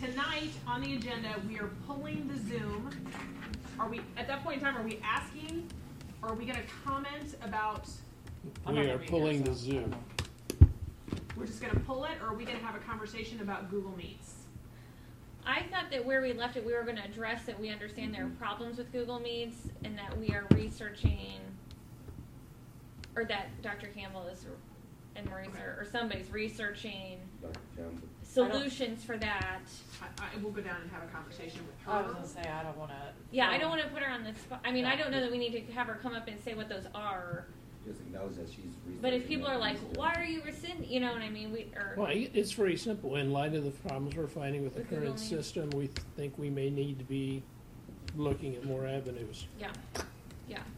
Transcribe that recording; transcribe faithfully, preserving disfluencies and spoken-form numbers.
tonight on the agenda, we are pulling the Zoom. Are we, at that point in time, are we asking, or are we gonna comment about, We are pulling the Zoom. we're just gonna pull it, or are we gonna have a conversation about Google Meets? I thought that where we left it, we were going to address that we understand there are problems with Google Meets and that we are researching, or that Doctor Campbell is, and Marisa, or, or somebody's researching Doctor Campbell. solutions for that. I, I will go down and have a conversation with her. I was gonna say I don't want to. Yeah, I don't want to put her on the spot. I mean, Yeah. I don't know that we need to have her come up and say what those are. Just acknowledge that she's researching. But if people that are like, research. why are you rescinding, you know what I mean? We or Well, it's very simple. In light of the problems we're finding with the With Google current Meets. system, we think we may need to be looking at more avenues. yeah, yeah.